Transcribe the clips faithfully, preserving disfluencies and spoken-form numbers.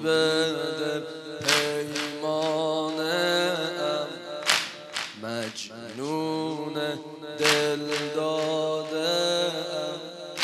بده پیمانم، مجنون دل دادم،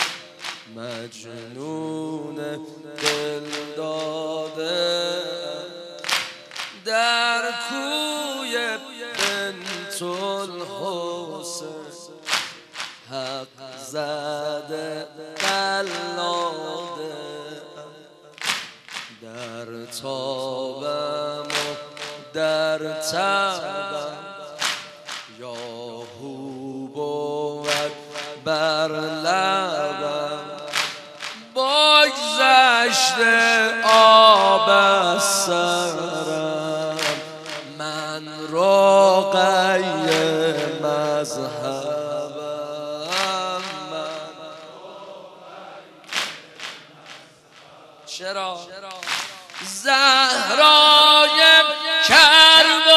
مجنون دل دادم، در کوی بنت الحسین حق زده قلاده، در تابم و در تبم یا هو بود بر لبم، بگذشته آب از سرم، من رقیه مذهبم، چرا؟ زهرای کرب و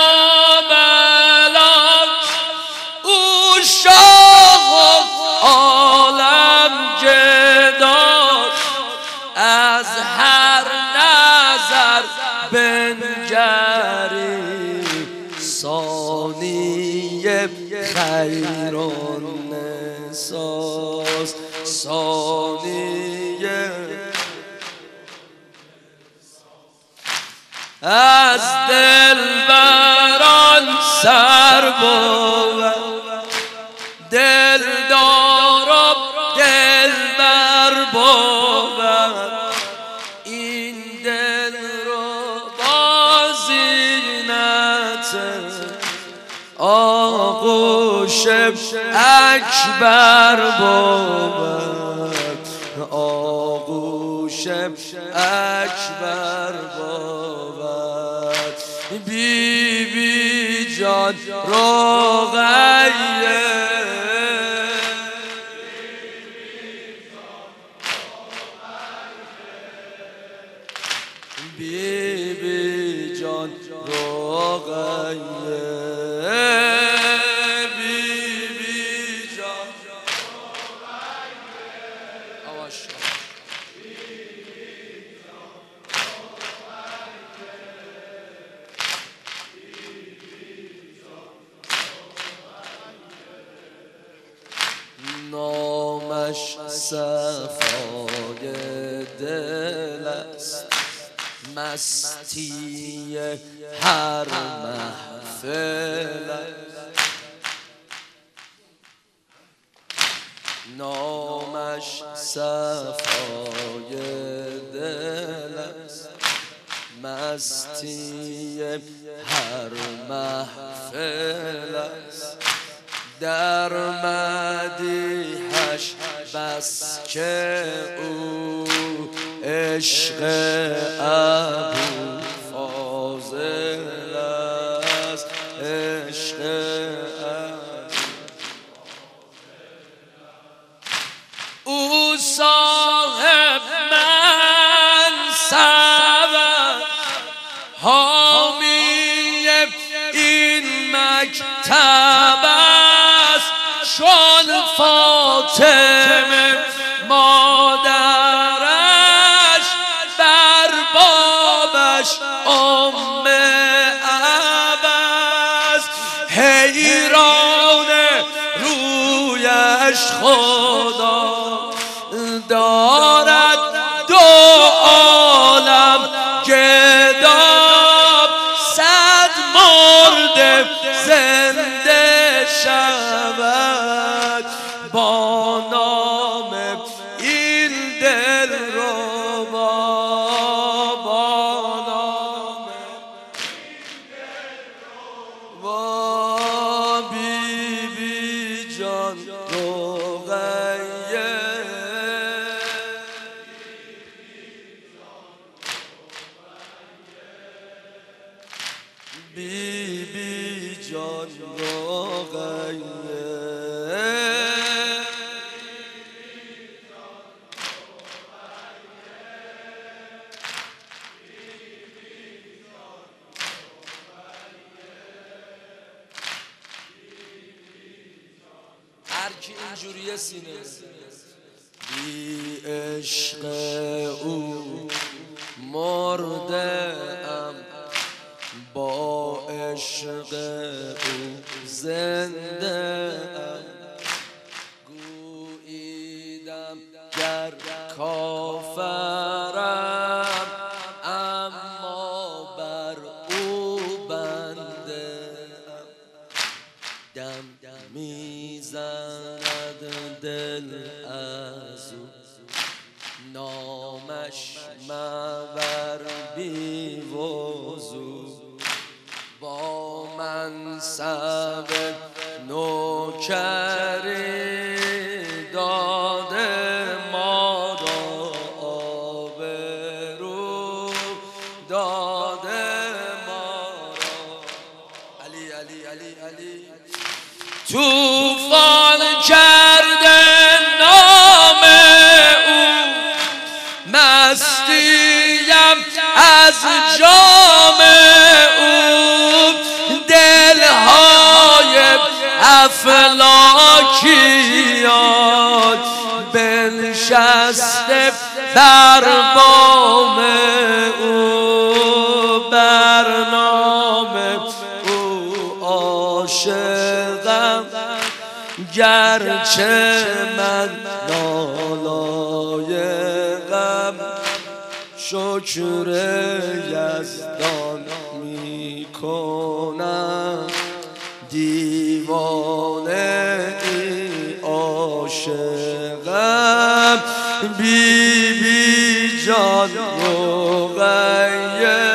بلا، او شاه عالم گداست، از هر نظر بنگری ثانی خیر النساس، ثانی از دلبران سر بود، دلدار و دلبر بود، این دل رو با زینت آغوش اکبر بود، آغوش اکبر بود، بی بی جان رقیه، بی بی جان رقیه، بی بی جان نامش صفای دل است، مستی هر محفل است، نامش صفای دل است، مستی هر محفل است، در مدیحش بس که او عشق ابو فاضل است، عشق او صاحب منصب، حامی این مکتب است، چون فاطمه مادرش بر بابش ام عباس، حیران رویش خدا دارد دو عالم گداب، صد مرده زنده شود با نام این دل رو، با نام این دل رو، با بی بی جان رقیه، بی بی جان رقیه، هر کی اینجوریه سینه، بی عشق او مرده ام با عشق او زنده ام گوییدم گر کافرم اما بر او بنده ام دم میزند دل از او نامش مبر بی وضو با منصب نوکری داده ما را آبرو داده ما را علی علی علی علی توفان کرده نام او مستیم از جام او دلهای افلاکیان بنشسته بر بام او بر نام او عاشقم گرچه من نالایقم شکر یزدان می کنم دیوانه ای عاشقم بی بی جان رقیه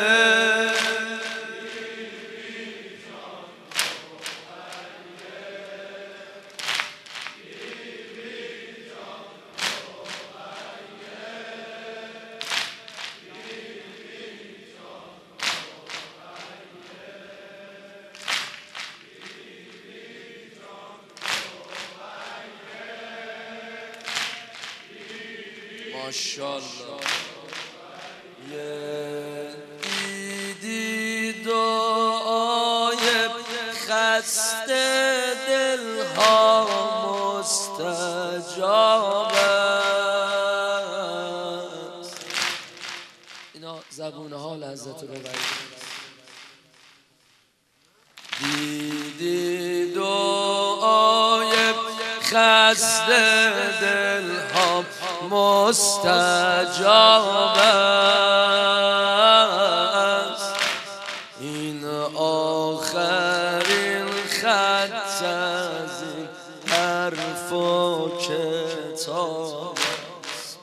ماشاءالله یه دیدی دعای خسته دلها مستجاب است اینا زبون حال حضرت ربیعی دیدی دعای خسته دلها مستجاب است این آخرین خط از این حرف و کتاب است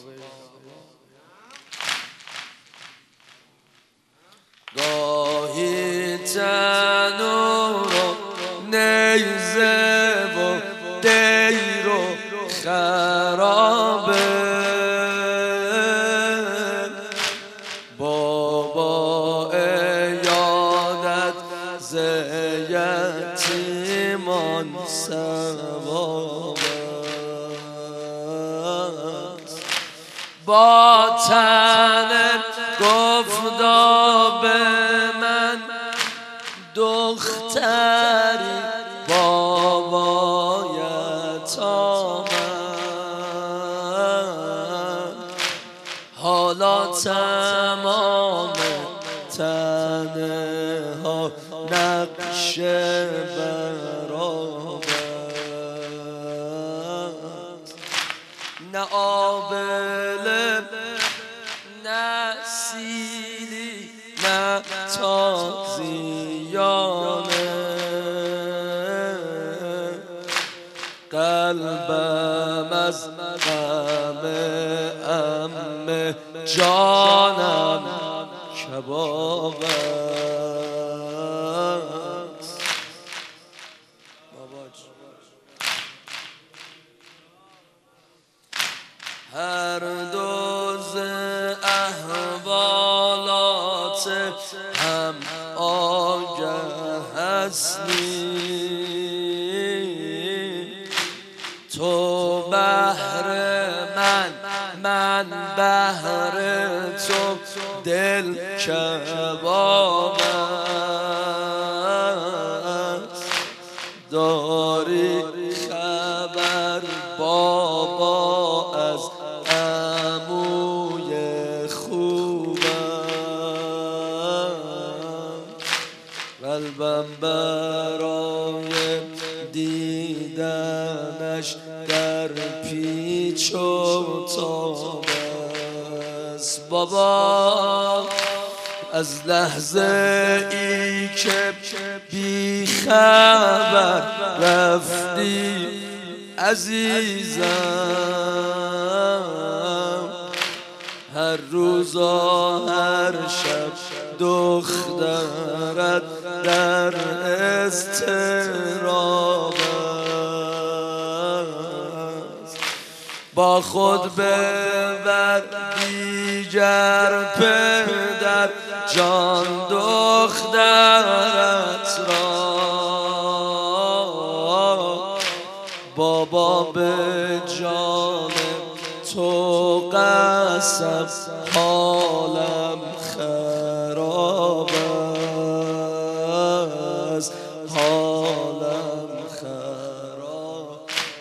گاهی تنور و نیزه و دیر و خرابه بابا یادت ز یتیمان ثواب است با تنت گفتا به من دختری بابا یتام حالا تمام تنه ها نقش براب نه آبله نه سیلی نه تازیانه قلبم از غم عمه جانم کباب است هر دوز احوالات هم آگه هستی تو بهر من من بهر تو دل کباب است داری خبر بابا از عموی خوب همش در پیچ و تاب است بابا. از لحظه ای که بی خبر رفتی عزیزم، هر روز و هر شب دخترت در اضطراب است. با خود ببر دیگر پدر جان دخترت را، بابا به جان تو قسم حالم خراب است، حالم خراب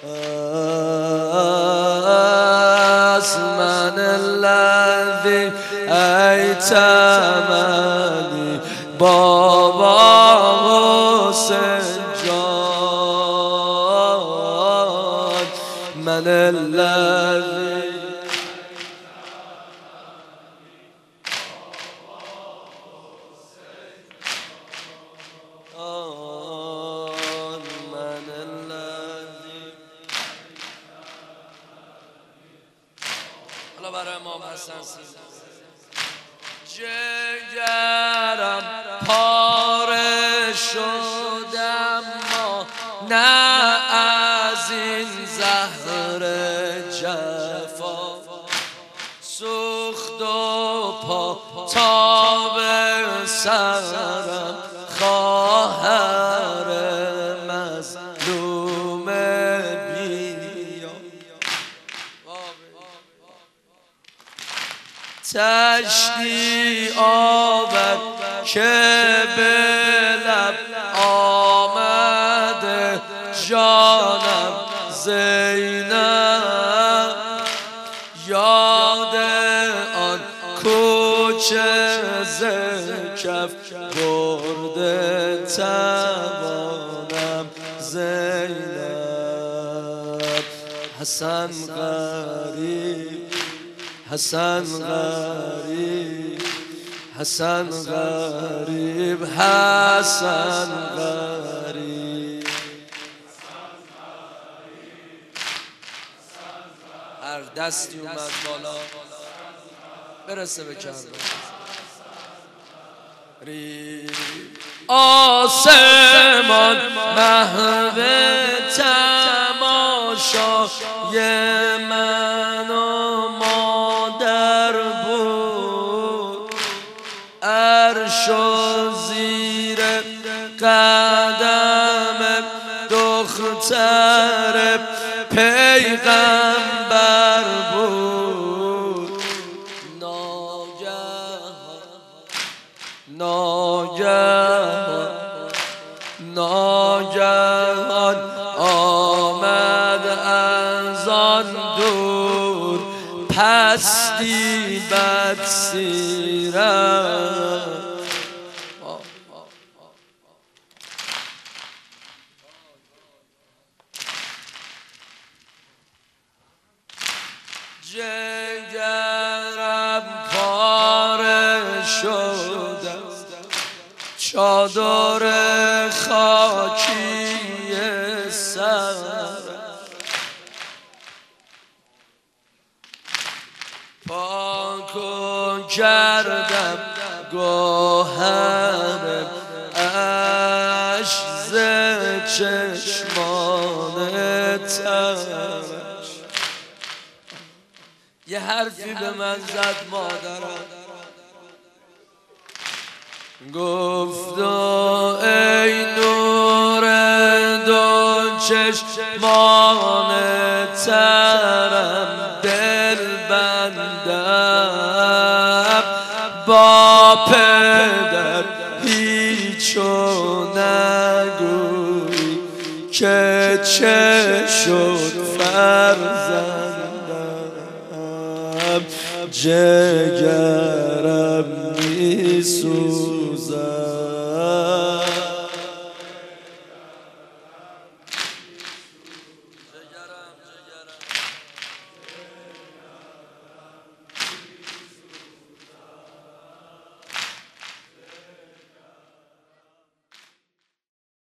است. من الذی ایتمنی بابا حسین جان، من الذی من الذی. حالا برای امام حسن جگرم پاره شدم ما نه از این زهر جفا، سوخت و پا تا به سرم خواهر مظلوم بیا، تشتی آورد که به لب آمده جانم زینب، یاد آن کوچه ز کف برده توانم زینب. حسن غریب حسن غریب حسن غریب حسن غریب، هر دستی اومد بالا برسه به کربلا. آسمان محو تماشای من و مادر بود، عرش و زیر قدم دختر پیغمبر بود. ناگهان ناگهان آمد از آن دور پستی بدسیرت، جگرم پاره شده چادر خاکی سر، پاک و کردم گوهر اشک ز چشمان ترش. یه حرفی به من زد مادرم، گفت ای نور دو چشمان ترم، دل بندم با پدر هیچو نگوی که چه شد فرزندم، جگرم می سوزد.